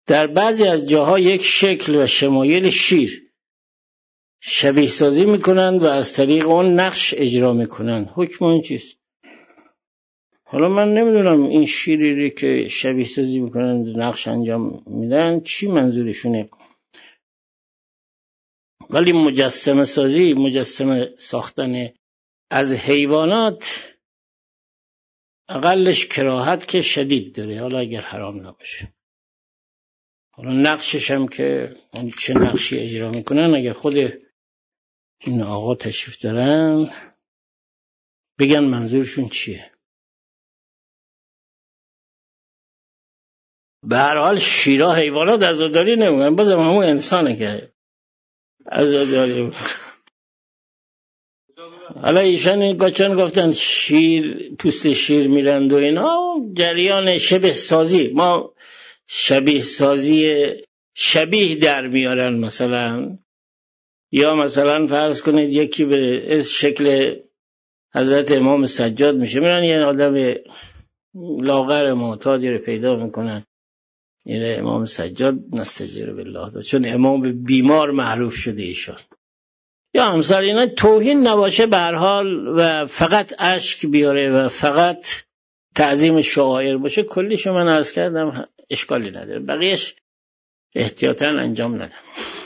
در بعضی از جاها یک شکل و شمایل شیر شبیه سازی میکنند و از طریق اون نقش اجرا میکنند. حکم این چیست؟ حالا من نمیدونم این شیری که شبیه سازی میکنند و نقش انجام میدن چی منظورشونه، ولی مجسمه ساختن از حیوانات اقلش کراهت که شدید داره، حالا اگر حرام نباشه. حالا نقشش هم که چه نقشی اجرا میکنن، اگر خود این آقا تشریف دارن بگن منظورشون چیه. به هر حال شیرا حیوانات عزاداری نمیکنن، بازم همون انسانه که عزاداری. حالا ایشان این قاچان گفتن شیر پوست شیر میرند و اینا جریان شبیه سازی، ما شبیه سازی شبیه در میارن. مثلا یا مثلا فرض کنید یکی به شکل حضرت امام سجاد میشه، میرن یه آدم لاغر معتادی رو پیدا میکنن، این امام سجاد نستجیر بالله، چون امام بیمار معروف شده ایشان. یا امثال اینا توهین نباشه به هر حال و فقط اشک بیاره و فقط تعظیم شعائر باشه، کلیشو من عرض کردم اشکالی نداره، بقیهش احتیاطاً انجام ندم.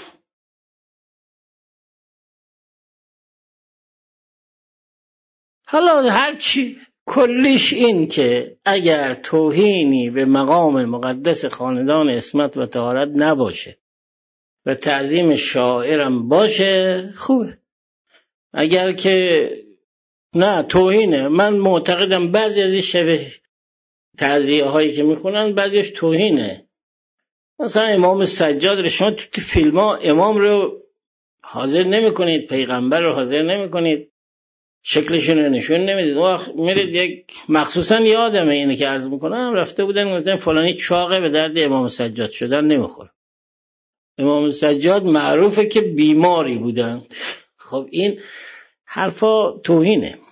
حالا هرچی کلیش این که اگر توهینی به مقام مقدس خاندان عصمت و طهارت نباشه و تعظیم شاعرم باشه خوبه. اگر که نه توهینه، من معتقدم بعضی از این شبه تعزیه هایی که میخونن بعضیش توهینه. مثلا امام سجاد رو شما تو فیلم ها امام رو حاضر نمی کنید، پیغمبر رو حاضر نمی کنید، شکلشون رو نشون نمیدید. وقت میرید یک مخصوصا یادمه اینه که عرض میکنم رفته بودن گفتن فلانی چاقه به درد امام سجاد شدن نمیخوره. امام سجاد معروفه که بیماری بودن. خب این حرفا توهینه.